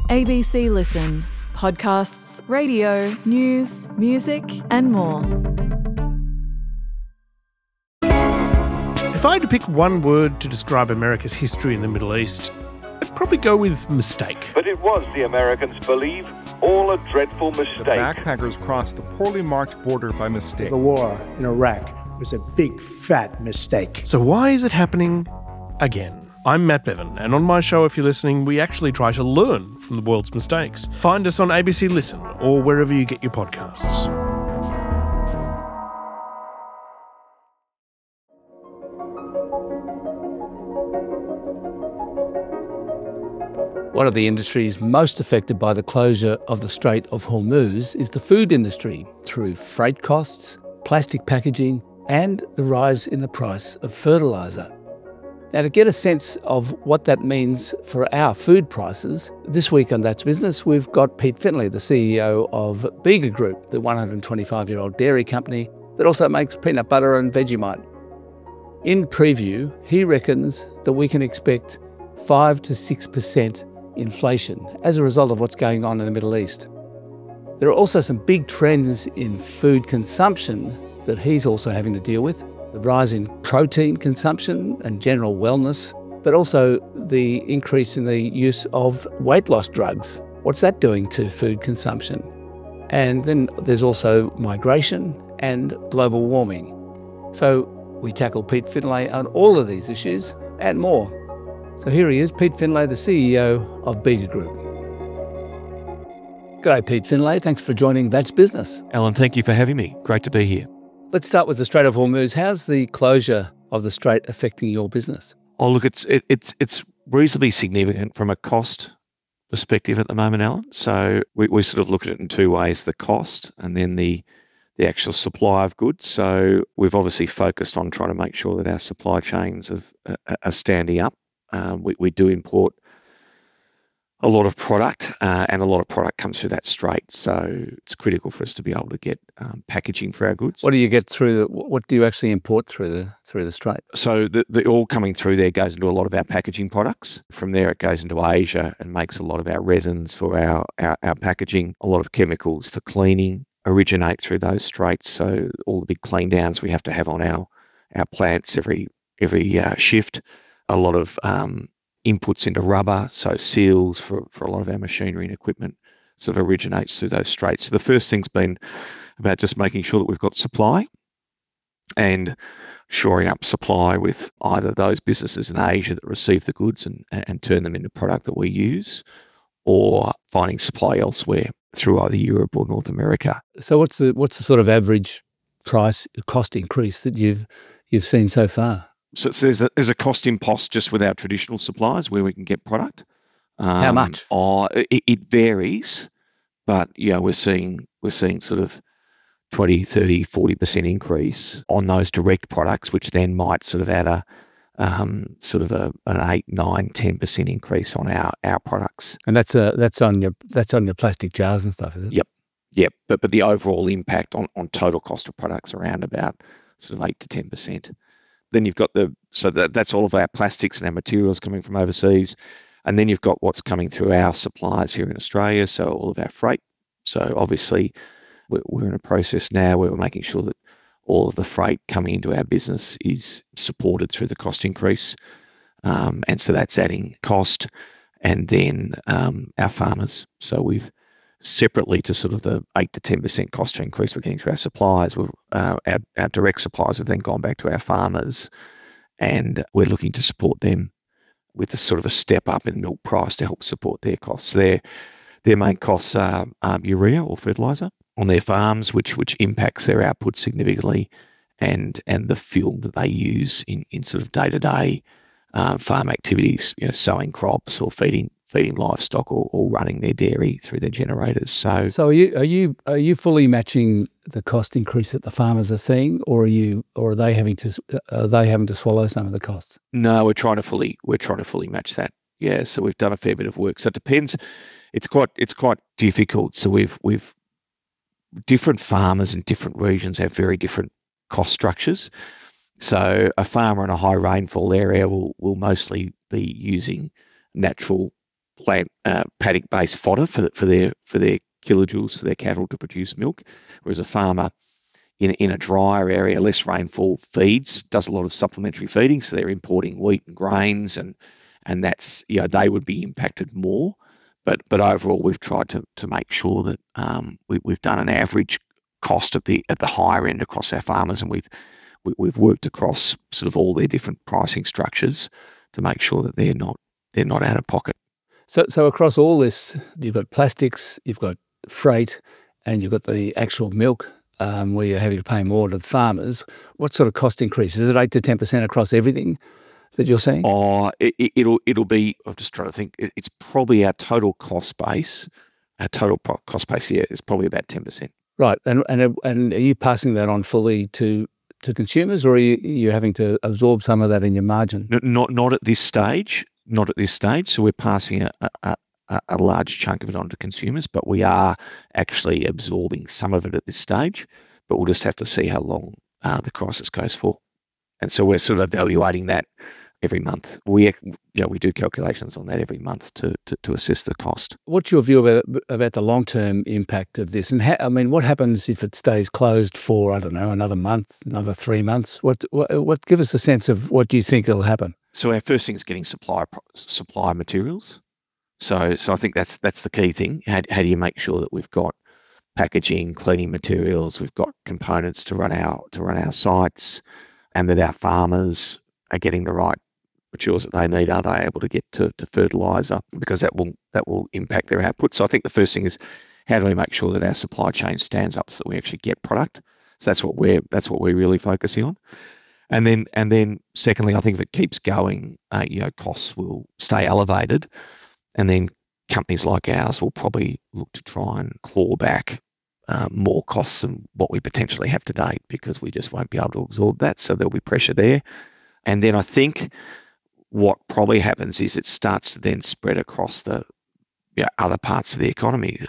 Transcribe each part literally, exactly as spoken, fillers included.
A B C Listen. Podcasts, radio, news, music and more. If I had to pick one word to describe America's history in the Middle East, I'd probably go with mistake. But it was, the Americans believe, all a dreadful mistake. The backpackers crossed the poorly marked border by mistake. The war in Iraq was a big, fat mistake. So why is it happening again? I'm Matt Bevan, and on my show, if you're listening, we actually try to learn from the world's mistakes. Find us on A B C Listen or wherever you get your podcasts. One of the industries most affected by the closure of the Strait of Hormuz is the food industry, through freight costs, plastic packaging, and the rise in the price of fertiliser. Now, to get a sense of what that means for our food prices, this week on That's Business, we've got Pete Findlay, the C E O of Bega Group, the one hundred twenty-five-year-old dairy company that also makes peanut butter and Vegemite. In preview, he reckons that we can expect five to six percent inflation as a result of what's going on in the Middle East. There are also some big trends in food consumption that he's also having to deal with. The rise in protein consumption and general wellness, but also the increase in the use of weight loss drugs. What's that doing to food consumption? And then there's also migration and global warming. So we tackle Pete Findlay on all of these issues and more. So here he is, Pete Findlay, the C E O of Bega Group. G'day, Pete Findlay. Thanks for joining That's Business. Alan, thank you for having me. Great to be here. Let's start with the Strait of Hormuz. How's the closure of the Strait affecting your business? Oh, look, it's it, it's it's reasonably significant from a cost perspective at the moment, Alan. So we, we sort of look at it in two ways: the cost and then the the actual supply of goods. So we've obviously focused on trying to make sure that our supply chains have, are, are standing up. Um, we, we do import a lot of product, uh, and a lot of product comes through that strait. So it's critical for us to be able to get um, packaging for our goods. What do you get through the? What do you actually import through the through the strait? So the, the all coming through there goes into a lot of our packaging products. From there, it goes into Asia and makes a lot of our resins for our our, our packaging. A lot of chemicals for cleaning originate through those straits. So all the big clean downs we have to have on our our plants every every uh, shift. A lot of um, inputs into rubber, so seals for, for a lot of our machinery and equipment sort of originates through those straits. So the first thing's been about just making sure that we've got supply and shoring up supply with either those businesses in Asia that receive the goods and, and turn them into product that we use, or finding supply elsewhere through either Europe or North America. So what's the what's the sort of average price cost increase that you've you've seen so far? So, so there's, a, there's a cost impost just with our traditional suppliers where we can get product. Um, How much? Oh, it, it varies, but yeah, we're seeing we're seeing sort of twenty, thirty, forty percent increase on those direct products, which then might sort of add a um, sort of a, an eight, nine, ten percent increase on our, our products. And that's a, that's on your that's on your plastic jars and stuff, is it? Yep, yep. But but the overall impact on, on total cost of products around about sort of eight to ten percent. Then you've got the, so that that's all of our plastics and our materials coming from overseas. And then you've got what's coming through our suppliers here in Australia, so all of our freight. So obviously we're, we're in a process now where we're making sure that all of the freight coming into our business is supported through the cost increase. Um, and so that's adding cost. And then um, our farmers. So we've separately to sort of the eight to ten percent cost increase we're getting through our suppliers, we've, uh, our, our direct suppliers have then gone back to our farmers, and we're looking to support them with a sort of a step up in milk price to help support their costs. Their their main costs are um, urea or fertiliser on their farms, which which impacts their output significantly, and and the fuel that they use in, in sort of day to day farm activities, you know, sowing crops or feeding feeding livestock or, or running their dairy through their generators. So, so are you are you are you fully matching the cost increase that the farmers are seeing, or are you or are they having to are they having to swallow some of the costs? No, we're trying to fully we're trying to fully match that. Yeah, so we've done a fair bit of work. So it depends. It's quite it's quite difficult. So we've we've different farmers in different regions have very different cost structures. So a farmer in a high rainfall area will will mostly be using natural plant uh, paddock-based fodder for for their for their kilojoules for their cattle to produce milk, whereas a farmer in in a drier area, less rainfall, feeds, does a lot of supplementary feeding, so they're importing wheat and grains, and and that's, you know, they would be impacted more. But but overall, we've tried to to make sure that um, we, we've done an average cost at the at the higher end across our farmers, and we've we, we've worked across sort of all their different pricing structures to make sure that they're not they're not out of pocket. So, so across all this, you've got plastics, you've got freight, and you've got the actual milk, um, where you're having to pay more to the farmers. What sort of cost increase? Is it eight to ten percent across everything that you're seeing? Oh, it, it, it'll it'll be. I'm just trying to think. It, it's probably our total cost base. Our total pro- cost base here is probably about ten percent. Right, and and and are you passing that on fully to to consumers, or are you, you having to absorb some of that in your margin? No, not not at this stage. Not at this stage. So we're passing a, a, a, a large chunk of it on to consumers, but we are actually absorbing some of it at this stage. But we'll just have to see how long uh, the crisis goes for. And so we're sort of evaluating that every month. We, you know, we do calculations on that every month to, to, to assess the cost. What's your view about about the long term impact of this? And ha- I mean, what happens if it stays closed for, I don't know, another month, another three months? What what, what give us a sense of what do you think will happen? So our first thing is getting supply supply materials. So so I think that's that's the key thing. How, how do you make sure that we've got packaging, cleaning materials, we've got components to run our to run our sites, and that our farmers are getting the right materials that they need? Are they able to get to, to fertiliser? Because that will that will impact their output. So I think the first thing is, how do we make sure that our supply chain stands up so that we actually get product? So that's what we're that's what we're really focusing on. And then and then secondly, I think if it keeps going, uh, you know, costs will stay elevated, and then companies like ours will probably look to try and claw back uh, more costs than what we potentially have to date, because we just won't be able to absorb that. So there'll be pressure there. And then I think what probably happens is it starts to then spread across the, you know, other parts of the economy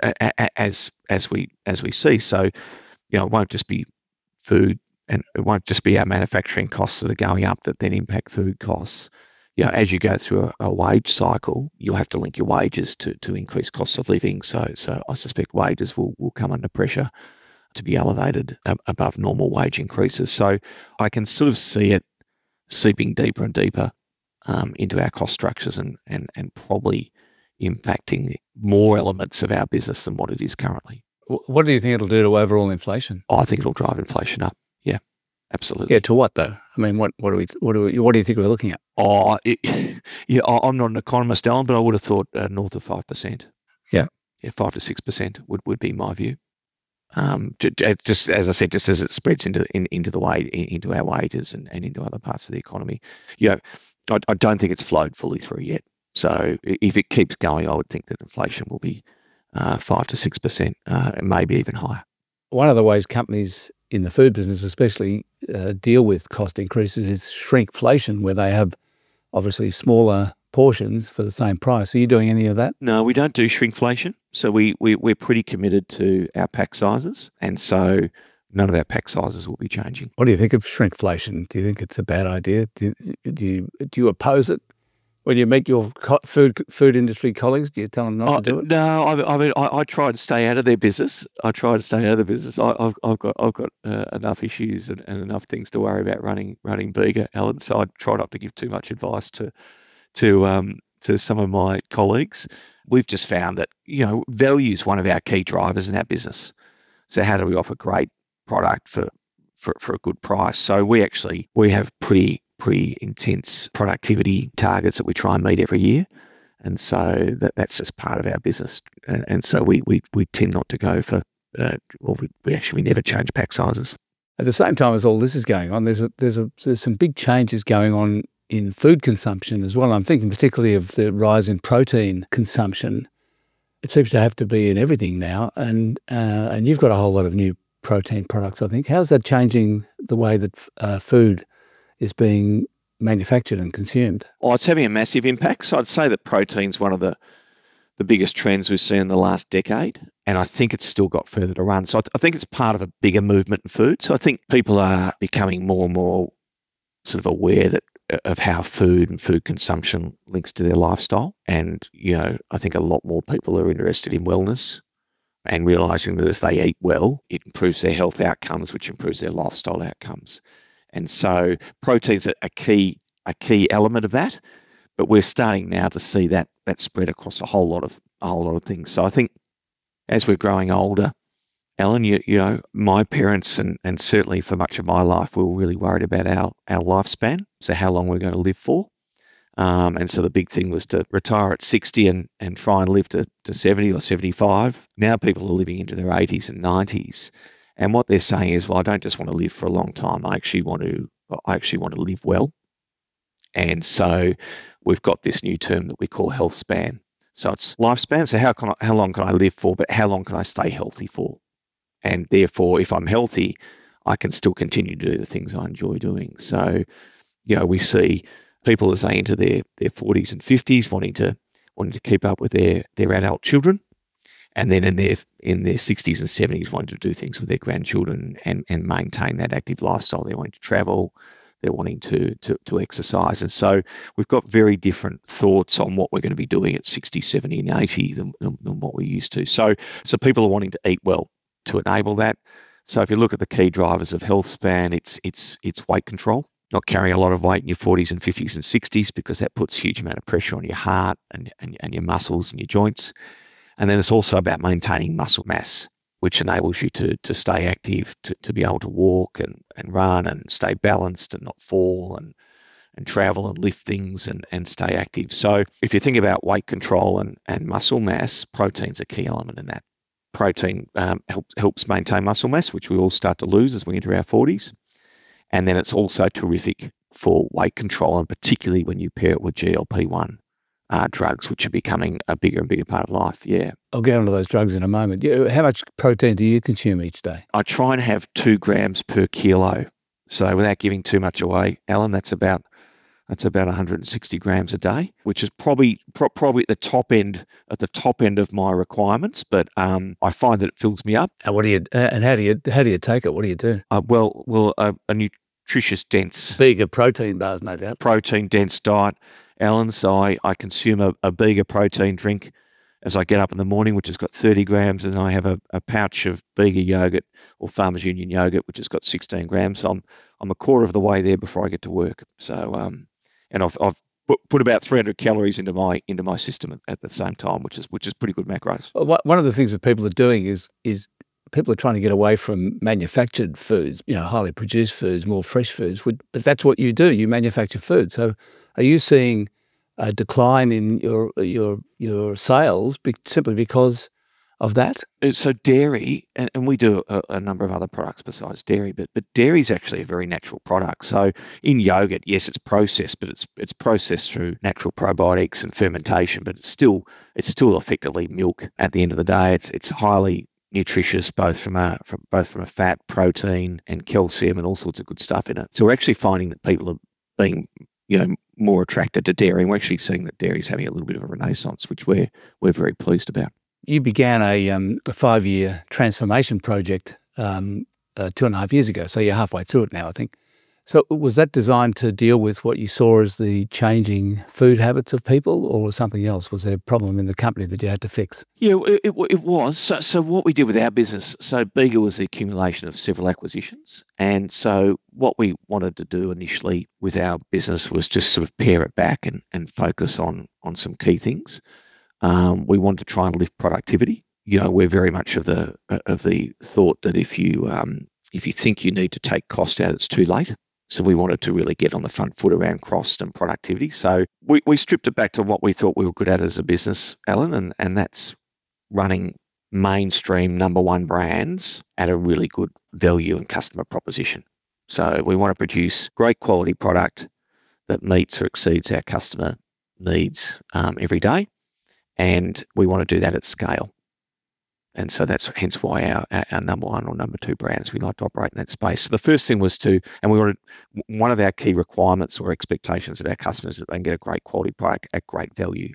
as as we as we see. So, you know, it won't just be food, and it won't just be our manufacturing costs that are going up that then impact food costs. You know, as you go through a, a wage cycle, you'll have to link your wages to to increase costs of living. So, so I suspect wages will will come under pressure to be elevated above normal wage increases. So I can sort of see it seeping deeper and deeper um, into our cost structures, and, and and probably impacting more elements of our business than what it is currently. What do you think it'll do to overall inflation? Oh, I think it'll drive inflation up. Yeah, absolutely. Yeah, to what though? I mean, what what do we what do we, what do you think we're looking at? Oh, it, yeah, I'm not an economist, Alan, but I would have thought uh, north of five percent. Yeah, yeah, five to six percent would, would be my view. Um, just as I said, just as it spreads into in, into the way into our wages and, and into other parts of the economy, you know, I, I don't think it's flowed fully through yet. So if it keeps going, I would think that inflation will be uh, five to six percent, uh, and maybe even higher. One of the ways companies in the food business, especially, uh, deal with cost increases is shrinkflation, where they have obviously smaller portions for the same price. Are you doing any of that? No, we don't do shrinkflation. So we, we, we're pretty committed to our pack sizes. And so none of our pack sizes will be changing. What do you think of shrinkflation? Do you think it's a bad idea? Do, do you do you oppose it? When you meet your co- food food industry colleagues, do you tell them not I, to do it? No, I, I mean, I, I try to stay out of their business. I try to stay out of the business. I, I've, I've got, I've got uh, enough issues and, and enough things to worry about running, running Bega, Alan. So I try not to give too much advice to, to, um, to some of my colleagues. We've just found that, you know, value is one of our key drivers in our business. So how do we offer great product for, for, for a good price? So we actually, we have pretty, pretty intense productivity targets that we try and meet every year. And so that, that's just part of our business. And, and so we, we, we tend not to go for, uh, well, we, we actually we never change pack sizes. At the same time as all this is going on, there's a, there's a, there's some big changes going on in food consumption as well. I'm thinking particularly of the rise in protein consumption. It seems to have to be in everything now. And, uh, and you've got a whole lot of new protein products, I think. How's that changing the way that uh, food is being manufactured and consumed? Oh, it's having a massive impact. So I'd say that protein's one of the the biggest trends we've seen in the last decade, and I think it's still got further to run. So I, th- I think it's part of a bigger movement in food. So I think people are becoming more and more sort of aware that of how food and food consumption links to their lifestyle. And, you know, I think a lot more people are interested in wellness and realizing that if they eat well, it improves their health outcomes, which improves their lifestyle outcomes. And so protein's a, a key a key element of that, but we're starting now to see that that spread across a whole lot of a whole lot of things. So I think as we're growing older, Ellen, you, you know, my parents and, and certainly for much of my life, we were really worried about our, our lifespan, so how long we're going to live for. Um, and so the big thing was to retire at sixty and, and try and live to, to seventy or seventy-five. Now people are living into their eighties and nineties. And what they're saying is, well, I don't just want to live for a long time. I actually want to, I actually want to live well. And so we've got this new term that we call health span. So it's lifespan. So how can I, how long can I live for, but how long can I stay healthy for? And therefore, if I'm healthy, I can still continue to do the things I enjoy doing. So, you know, we see people as they enter their, their forties and fifties wanting to wanting to keep up with their, their adult children, and then in their in their sixties and seventies wanting to do things with their grandchildren and, and maintain that active lifestyle. They're wanting to travel, they're wanting to, to to exercise. And so we've got very different thoughts on what we're going to be doing at sixty, seventy and eighty than, than, than what we used to. So so people are wanting to eat well to enable that. So if you look at the key drivers of health span, it's it's it's weight control, not carrying a lot of weight in your forties and fifties and sixties, because that puts a huge amount of pressure on your heart and, and, and your muscles and your joints. And then it's also about maintaining muscle mass, which enables you to to stay active, to, to be able to walk and, and run and stay balanced and not fall and and travel and lift things and, and stay active. So if you think about weight control and, and muscle mass, protein's a key element in that. Protein um, help, helps maintain muscle mass, which we all start to lose as we enter our forties. And then it's also terrific for weight control, and particularly when you pair it with G L P one uh, drugs, which are becoming a bigger and bigger part of life. Yeah. I'll get onto those drugs in a moment. Yeah, how much protein do you consume each day? I try and have two grams per kilo. So without giving too much away, Alan, that's about That's about one hundred sixty grams a day, which is probably pro- probably at the top end at the top end of my requirements. But um, I find that it fills me up. And what do you uh, and how do you how do you take it? What do you do? Uh, well, well, uh, a nutritious, dense, Bigger protein bars, no doubt. protein dense diet, Alan. So I, I consume a, a Bega protein drink as I get up in the morning, which has got thirty grams, and then I have a, a pouch of Bega yogurt or Farmers Union yogurt, which has got sixteen grams. So I'm I'm a quarter of the way there before I get to work. So um. And I've, I've put, put about three hundred calories into my into my system at, at the same time, which is which is pretty good macros. Well, one of the things that people are doing is is people are trying to get away from manufactured foods, you know, highly produced foods, more fresh foods. But that's what you do. You manufacture food. So, are you seeing a decline in your your your sales be, simply because of that? So dairy, and, and we do a, a number of other products besides dairy, but but dairy is actually a very natural product. So in yogurt, yes, it's processed, but it's it's processed through natural probiotics and fermentation, but it's still it's still effectively milk at the end of the day. It's it's highly nutritious, both from a from both from a fat, protein, and calcium, and all sorts of good stuff in it. So we're actually finding that people are being, you know, more attracted to dairy, and we're actually seeing that dairy is having a little bit of a renaissance, which we're we're very pleased about. You began a, um, a five-year transformation project um, uh, two and a half years ago, so you're halfway through it now, I think. So was that designed to deal with what you saw as the changing food habits of people, or something else? Was there a problem in the company that you had to fix? Yeah, it, it, it was. So, so what we did with our business, so Bega was the accumulation of several acquisitions. And so what we wanted to do initially with our business was just sort of pare it back and, and focus on on some key things. Um, we want to try and lift productivity. You know, we're very much of the of the thought that if you um, if you think you need to take cost out, it's too late. So we wanted to really get on the front foot around cost and productivity. So we, we stripped it back to what we thought we were good at as a business, Alan, and, and that's running mainstream number one brands at a really good value and customer proposition. So we want to produce great quality product that meets or exceeds our customer needs um, every day. And we want to do that at scale. And so that's hence why our, our number one or number two brands, we like to operate in that space. So the first thing was to, and we wanted, one of our key requirements or expectations of our customers is that they can get a great quality product at great value.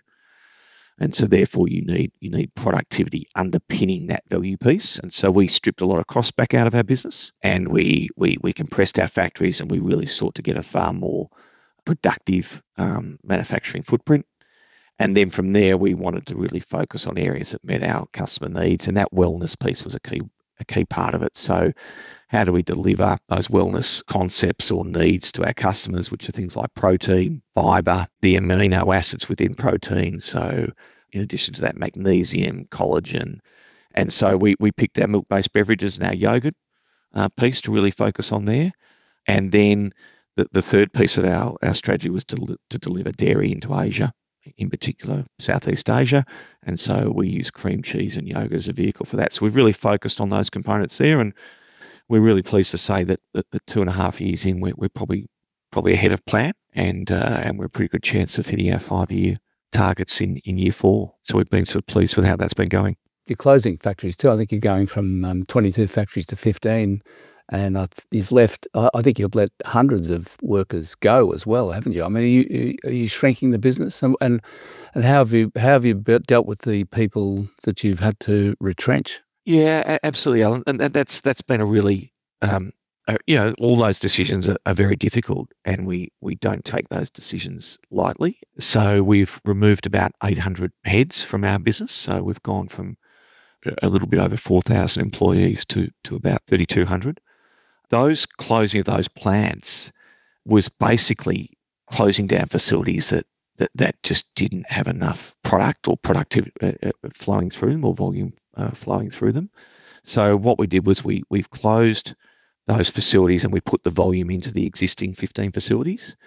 And so therefore you need you need productivity underpinning that value piece. And so we stripped a lot of costs back out of our business, and we we we compressed our factories, and we really sought to get a far more productive um, manufacturing footprint. And then from there, we wanted to really focus on areas that met our customer needs, and that wellness piece was a key a key part of it. So how do we deliver those wellness concepts or needs to our customers, which are things like protein, fibre, the amino acids within protein. So in addition to that, magnesium, collagen. And so we, we picked our milk-based beverages and our yogurt uh, piece to really focus on there. And then the, the third piece of our, our strategy was to, to deliver dairy into Asia, in particular Southeast Asia. And so we use cream cheese and yogurt as a vehicle for that. So we've really focused on those components there, and we're really pleased to say that the, the two and a half years in, we're, we're probably probably ahead of plan, and uh, and we're a pretty good chance of hitting our five-year targets in, in year four. So we've been sort of pleased with how that's been going. You're closing factories too. I think you're going from um, twenty-two factories to fifteen. And I, you've left, I think you've let hundreds of workers go as well, haven't you? I mean, are you, are you shrinking the business? And, and and how have you how have you dealt with the people that you've had to retrench? Yeah, absolutely, Alan. And that's that's been a really, um, uh, you know, all those decisions are, are very difficult, and we, we don't take those decisions lightly. So we've removed about eight hundred heads from our business. So we've gone from a little bit over four thousand employees to, to about thirty-two hundred. Those closing of those plants was basically closing down facilities that, that, that just didn't have enough product or productivity uh, flowing through them or volume uh, flowing through them. So what we did was we, we've closed those facilities and we put the volume into the existing fifteen facilities.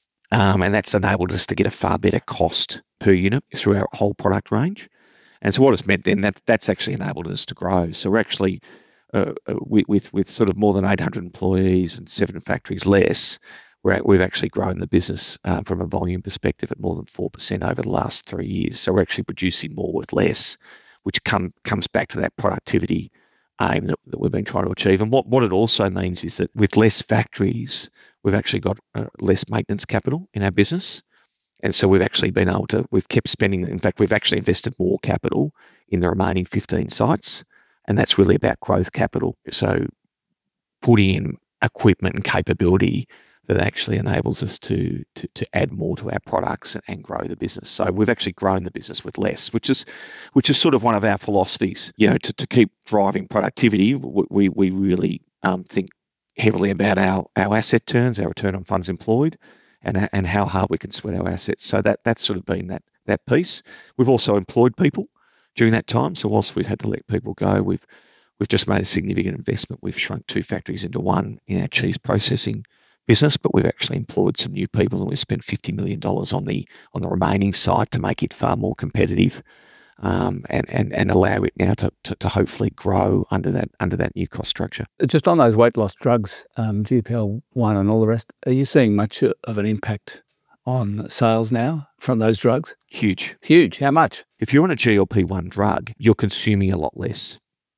Um, and that's enabled us to get a far better cost per unit through our whole product range. And so what it's meant then, that that's actually enabled us to grow. So we're actually Uh, with, with with sort of more than eight hundred employees and seven factories less, we're at, we've actually grown the business uh, from a volume perspective at more than four percent over the last three years. So we're actually producing more with less, which come, comes back to that productivity aim that, that we've been trying to achieve. And what, what it also means is that with less factories, we've actually got uh, less maintenance capital in our business. And so we've actually been able to, we've kept spending, in fact, we've actually invested more capital in the remaining fifteen sites. And that's really about growth capital. So putting in equipment and capability that actually enables us to, to, to add more to our products and, and grow the business. So we've actually grown the business with less, which is which is sort of one of our philosophies. You know, to, to keep driving productivity, we we really um, think heavily about our, our asset turns, our return on funds employed, and and how hard we can sweat our assets. So that that's sort of been that that piece. We've also employed people during that time. So whilst we've had to let people go, we've we've just made a significant investment. We've shrunk two factories into one in our cheese processing business, but we've actually employed some new people, and we've spent fifty million dollars on the on the remaining site to make it far more competitive, um, and, and and allow it now to, to to hopefully grow under that under that new cost structure. Just on those weight loss drugs, um, G P L one and all the rest, are you seeing much of an impact on sales now from those drugs? Huge. Huge. How much? If you're on a G L P one drug, you're consuming a lot less.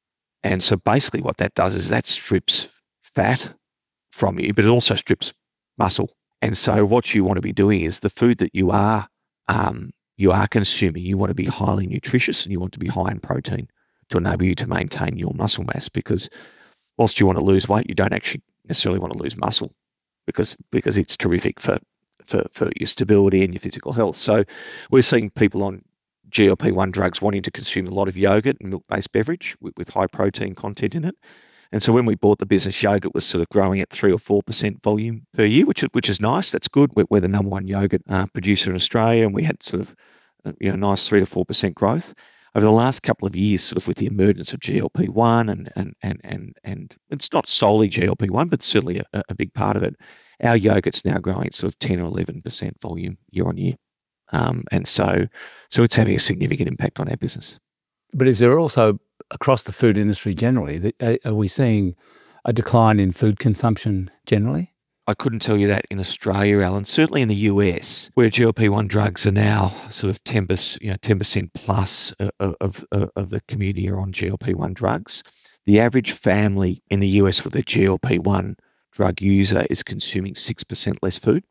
And so basically what that does is that strips fat from you, but it also strips muscle. And so what you want to be doing is the food that you are um, you are consuming, you want to be highly nutritious and you want to be high in protein to enable you to maintain your muscle mass, because whilst you want to lose weight, you don't actually necessarily want to lose muscle because because it's terrific for For, for your stability and your physical health. So we're seeing people on G L P one drugs wanting to consume a lot of yogurt and milk-based beverage with, with high protein content in it. And so when we bought the business, yogurt was sort of growing at three or four percent volume per year, which, which is nice. That's good. We're, we're the number one yogurt uh, producer in Australia, and we had sort of uh, you know nice three to four percent growth. Over the last couple of years, sort of with the emergence of G L P one, and and and and and it's not solely G L P one, but certainly a, a big part of it. Our yogurt's now growing at sort of ten or eleven percent volume year on year. Um, and so so it's having a significant impact on our business. But is there also, across the food industry generally, are we seeing a decline in food consumption generally? I couldn't tell you that in Australia, Alan. Certainly in the U S, where G L P one drugs are now sort of ten percent, you know, ten percent plus of, of, of the community are on G L P one drugs. The average family in the U S with a G L P one drug user is consuming six percent less food.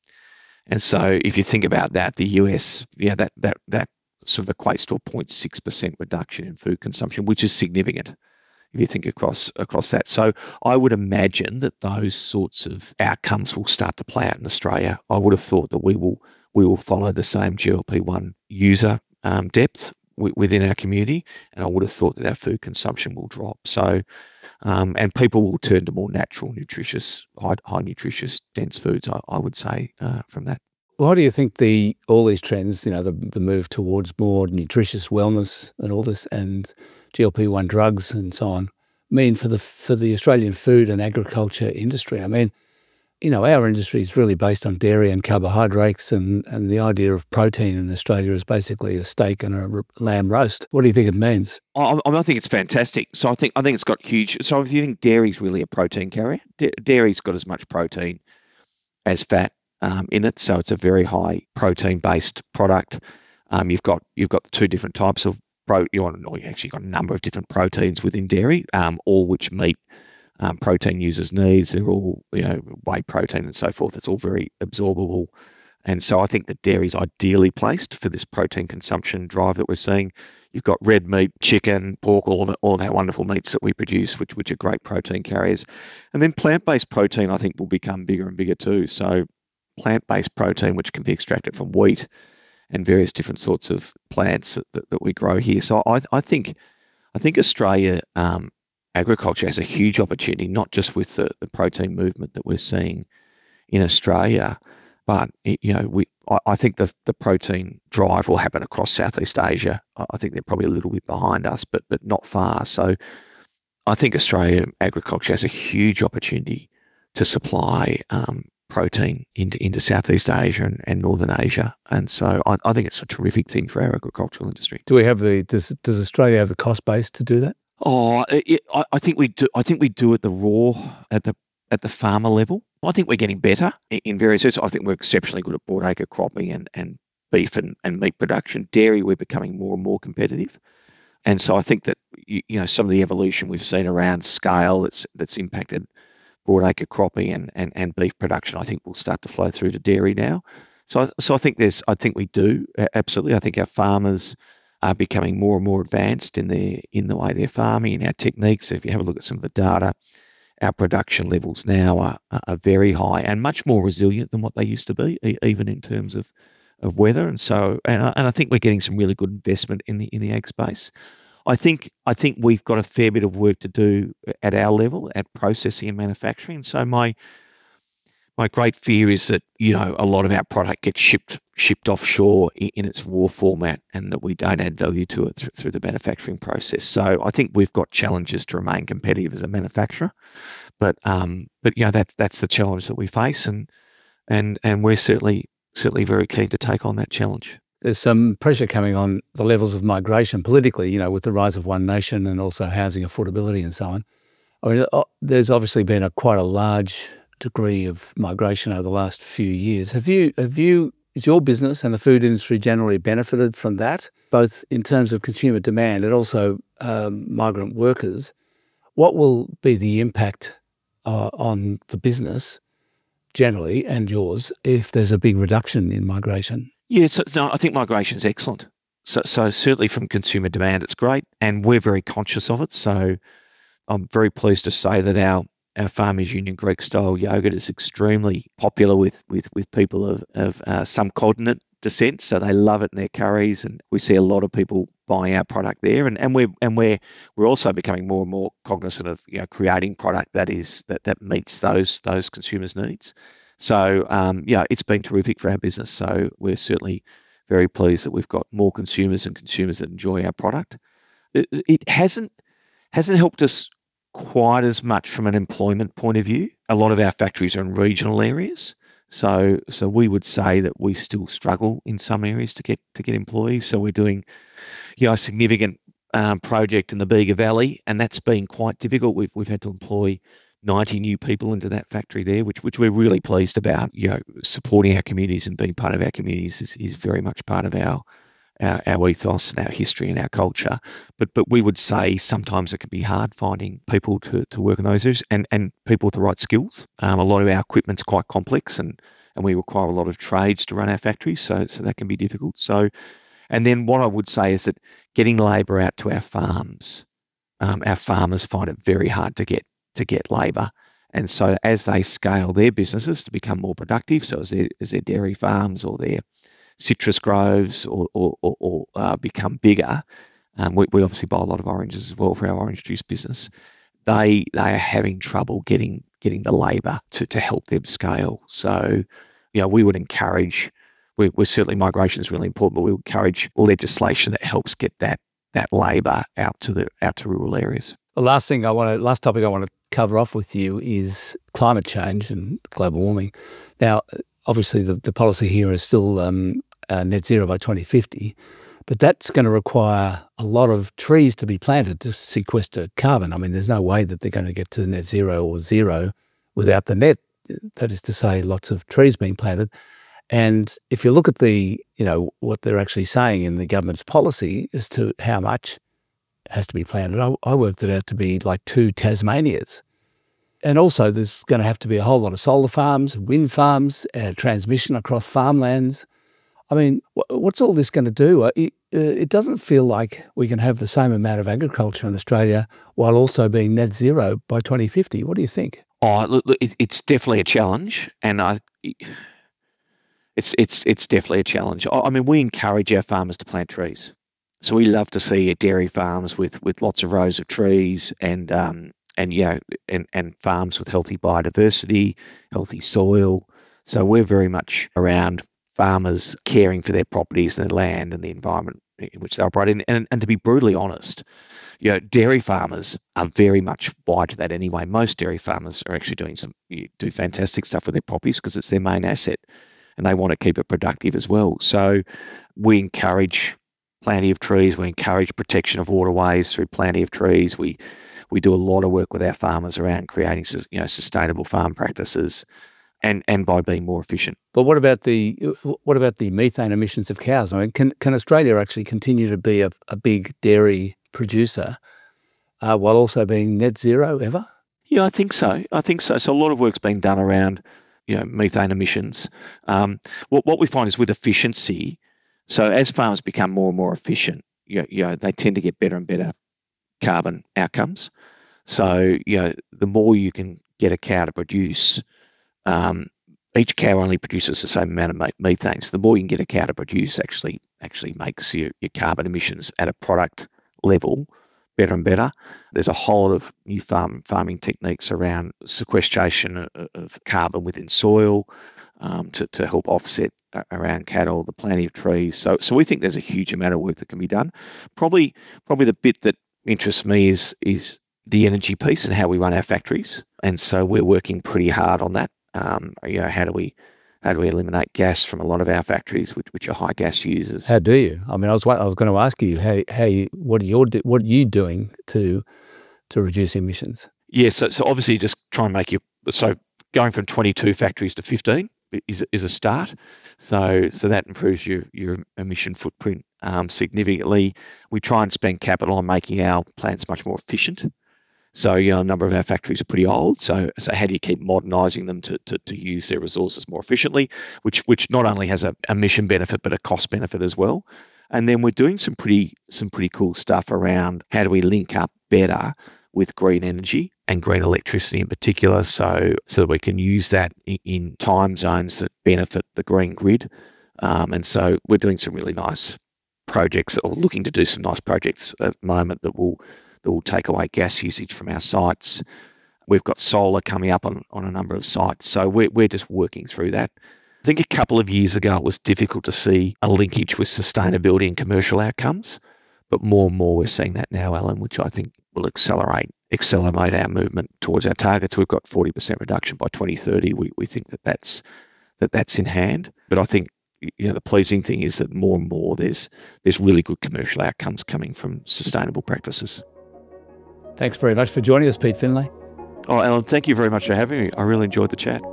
And so if you think about that, the U S, yeah, that that that sort of equates to a zero point six percent reduction in food consumption, which is significant. if you think across across that. So I would imagine that those sorts of outcomes will start to play out in Australia. I would have thought that we will we will follow the same G L P one user um, depth w- within our community, and I would have thought that our food consumption will drop. So, um, and people will turn to more natural, nutritious, high, high nutritious, dense foods. I, I would say uh, from that. Why do you think the all these trends, you know, the the move towards more nutritious wellness and all this, and G L P one drugs and so on, mean for the for the Australian food and agriculture industry? I mean, you know, our industry is really based on dairy and carbohydrates, and, and the idea of protein in Australia is basically a steak and a r- lamb roast. What do you think it means? I, I think it's fantastic. So I think I think it's got huge. So if you think dairy's really a protein carrier, da- dairy's got as much protein as fat um, in it. So it's a very high protein based product. Um, you've got you've got two different types of pro. You want, or you actually got a number of different proteins within dairy, um, all which meet um, protein users' needs. They're all, you know, whey protein and so forth. It's all very absorbable. And so I think that dairy is ideally placed for this protein consumption drive that we're seeing. You've got red meat, chicken, pork, all of, all of our wonderful meats that we produce, which which are great protein carriers. And then plant-based protein, I think, will become bigger and bigger too. So plant-based protein, which can be extracted from wheat and various different sorts of plants that, that, that we grow here. So I, I think I think Australia um, agriculture has a huge opportunity, not just with the, the protein movement that we're seeing in Australia, but you know, we I, I think the the protein drive will happen across Southeast Asia. I think they're probably a little bit behind us, but but not far. So I think Australia agriculture has a huge opportunity to supply um, protein into into Southeast Asia and, and Northern Asia, and so I, I think it's a terrific thing for our agricultural industry. Do we have the does does Australia have the cost base to do that? Oh, it, I, I think we do. I think we do at the raw at the at the farmer level. I think we're getting better in, in various areas. I think we're exceptionally good at broadacre cropping and, and beef and, and meat production. Dairy, we're becoming more and more competitive. And so I think that, you, you know, some of the evolution we've seen around scale that's that's impacted broadacre cropping and, and, and beef production, I think will start to flow through to dairy now. So I, so I think there's, I think we do, absolutely. I think our farmers are becoming more and more advanced in their in the way they're farming and our techniques. If you have a look at some of the data, our production levels now are, are very high and much more resilient than what they used to be, even in terms of, of weather. And so, and I, and I think we're getting some really good investment in the in the ag space. I think I think we've got a fair bit of work to do at our level at processing and manufacturing. So my my great fear is that, you know, a lot of our product gets shipped shipped offshore in, in its raw format, and that we don't add value to it th- through the manufacturing process. So I think we've got challenges to remain competitive as a manufacturer, but um, but you know that's that's the challenge that we face, and and and we're certainly certainly very keen to take on that challenge. There's some pressure coming on the levels of migration politically, you know, with the rise of One Nation and also housing affordability and so on. I mean, there's obviously been a quite a large degree of migration over the last few years. Have you, have you, is your business and the food industry generally benefited from that, both in terms of consumer demand and also um, migrant workers? What will be the impact uh, on the business generally and yours if there's a big reduction in migration? Yeah, so no, I think migration is excellent. So, so certainly from consumer demand, it's great, and we're very conscious of it. So I'm very pleased to say that our Our Farmers Union Greek style yogurt is extremely popular with with, with people of, of uh, some continent descent. So they love it in their curries, and we see a lot of people buying our product there. And, and we're and we're we're also becoming more and more cognizant of, you know, creating product that is that, that meets those those consumers' needs. So um, yeah, it's been terrific for our business. So we're certainly very pleased that we've got more consumers and consumers that enjoy our product. It, it hasn't hasn't helped us quite as much from an employment point of view. A lot of our factories are in regional areas, so so we would say that we still struggle in some areas to get to get employees. So we're doing, you know, a significant um, project in the Bega Valley, and that's been quite difficult. We've we've had to employ ninety new people into that factory there, which which we're really pleased about. You know, supporting our communities and being part of our communities is, is very much part of our Our, our ethos and our history and our culture. But but we would say sometimes it can be hard finding people to, to work in those areas and, and people with the right skills. Um, a lot of our equipment's quite complex, and, and we require a lot of trades to run our factories, so so that can be difficult. So, and then what I would say is that getting labour out to our farms um, our farmers find it very hard to get to get labour. And so as they scale their businesses to become more productive, so as their, as their dairy farms or their citrus groves or, or, or, or uh, become bigger, um, we, we obviously buy a lot of oranges as well for our orange juice business, they they are having trouble getting getting the labour to, to help them scale. So, you know, we would encourage, we, we're certainly migration is really important, but we would encourage legislation that helps get that that labour out to the out to rural areas. The last thing I want to, last topic I want to cover off with you is climate change and global warming. Now, obviously, the, the policy here is still um, uh, net zero by twenty fifty, but that's going to require a lot of trees to be planted to sequester carbon. I mean, there's no way that they're going to get to net zero or zero without the net. That is to say, lots of trees being planted. And if you look at the, you know, what they're actually saying in the government's policy as to how much has to be planted, I, I worked it out to be like two Tasmanias. And also there's going to have to be a whole lot of solar farms, wind farms, uh, transmission across farmlands. I mean, wh- what's all this going to do? Uh, it, uh, it doesn't feel like we can have the same amount of agriculture in Australia while also being net zero by twenty fifty. What do you think? Oh, look, look, it, it's definitely a challenge, and I, it's it's it's definitely a challenge. I, I mean, we encourage our farmers to plant trees. So we love to see dairy farms with, with lots of rows of trees and um and you know and, and farms with healthy biodiversity, healthy soil. So we're very much around farmers caring for their properties and their land and the environment in which they operate in. And, and to be brutally honest, you know, dairy farmers are very much wide to that anyway. Most dairy farmers are actually doing some do fantastic stuff with their properties because it's their main asset, and they want to keep it productive as well. So we encourage plenty of trees. We encourage protection of waterways through plenty of trees. We we do a lot of work with our farmers around creating, you know, sustainable farm practices, and and by being more efficient. But what about the what about the methane emissions of cows? I mean, can can Australia actually continue to be a, a big dairy producer uh, while also being net zero ever? Yeah, I think so. I think so. So a lot of work's been done around, you know, methane emissions. Um, what what we find is with efficiency. So as farms become more and more efficient, you know, you know, they tend to get better and better carbon outcomes. So, you know, the more you can get a cow to produce, um, each cow only produces the same amount of methane. So the more you can get a cow to produce actually actually makes your, your carbon emissions at a product level better and better. There's a whole lot of new farm farming techniques around sequestration of, of carbon within soil um, to, to help offset around cattle, the planting of trees. So so we think there's a huge amount of work that can be done. Probably probably the bit that interests me is is the energy piece and how we run our factories. And so we're working pretty hard on that. Um, you know, how do we how do we eliminate gas from a lot of our factories, which which are high gas users? How do you? I mean, I was I was going to ask you how how you, what are you what are you doing to to reduce emissions? Yeah, so so obviously just try and make you so going from twenty-two factories to fifteen is is a start. So so that improves your your emission footprint um, significantly. We try and spend capital on making our plants much more efficient. So, you know, a number of our factories are pretty old. So, so how do you keep modernising them to, to, to use their resources more efficiently, which which not only has a emission benefit, but a cost benefit as well. And then we're doing some pretty some pretty cool stuff around how do we link up better with green energy and green electricity in particular, so so that we can use that in, in time zones that benefit the green grid. Um, and so we're doing some really nice projects, or looking to do some nice projects at the moment that will that will take away gas usage from our sites. We've got solar coming up on, on a number of sites. So we're, we're just working through that. I think a couple of years ago, it was difficult to see a linkage with sustainability and commercial outcomes, but more and more we're seeing that now, Alan, which I think will accelerate accelerate our movement towards our targets. We've got forty percent reduction by twenty thirty. We we think that that's, that that's in hand. But I think, you know, the pleasing thing is that more and more there's there's really good commercial outcomes coming from sustainable practices. Thanks very much for joining us, Pete Finlay. Oh, Alan, thank you very much for having me. I really enjoyed the chat.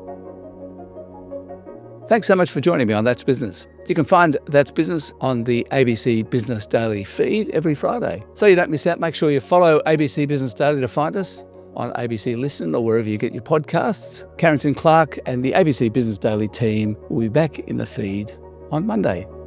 Thanks so much for joining me on That's Business. You can find That's Business on the A B C Business Daily feed every Friday. So you don't miss out, make sure you follow A B C Business Daily to find us on A B C Listen or wherever you get your podcasts. Carrington Clark and the A B C Business Daily team will be back in the feed on Monday.